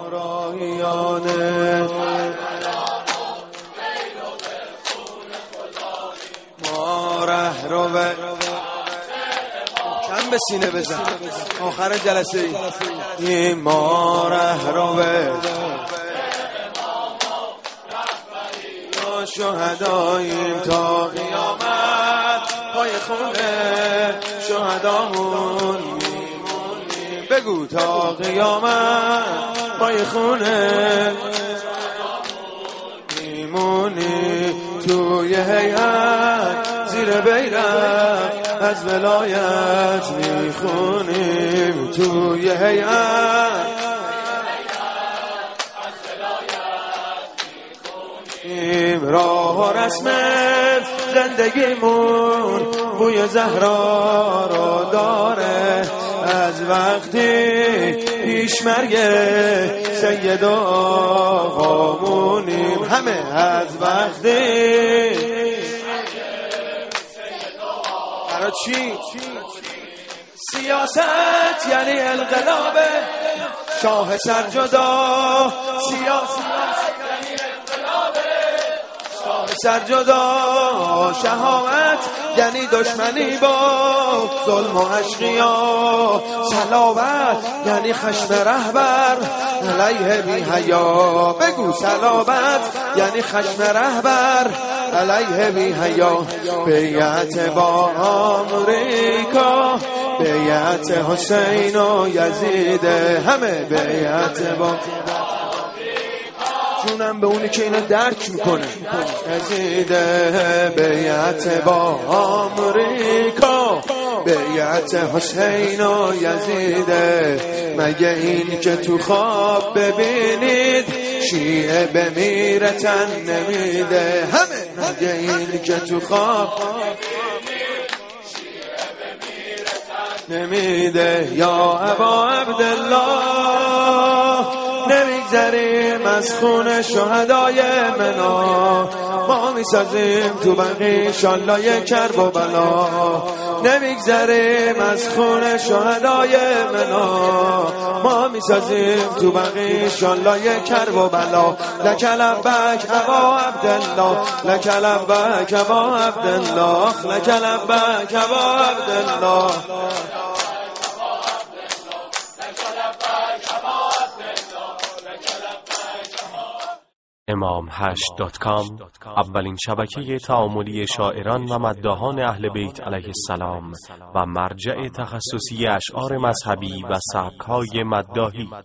راهیانه ما ره رو کم به سینه بزن آخر جلسه ای ما ره رو شهداییم تا قیامت پای خونه شهدامون میمونیم بگو تا قیامت پای خونه میمونیم توی هیئت زیر بیرق از ولایت میخونیم توی هیئت راه و رسم زندگیمون بوی زهرا رو داره از وقتی پیش مرگ سید آقامونیم همه از وقتی برای چی؟ سیاست یعنی انقلاب شاه سرجدا سیاست سرجدا شهامت یعنی دشمنی با ظلم و اشقیا صلابت یعنی خشم رهبر علیه بی حیا بگو صلابت یعنی خشم رهبر علیه بی حیا بیعت با آمریکا بیعت حسین و یزید همه بیعت با جونم به اونی که اینو درک میکنه یزیده بیعت با آمریکا بیعت حسین و یزیده مگه این که تو خواب ببینید شیعه بمیرتن نمیده همه مگه این که تو خواب نمیده یا ابا عبدالله نمیگذریم از خون شهدای منا ما میسازیم تو بقی شالله کرب و بلا نمیگذریم از خون شهدای منا ما میسازیم تو بقی شالله کرب و بلا لک لبک ابا عبدالله لک لبک ابا عبدالله لک لبک ابا عبدالله imam8.com اولین شبکه تعاملی شاعران و مداحان اهل بیت علیه السلام و مرجع تخصصی اشعار مذهبی و سبک‌های مداحی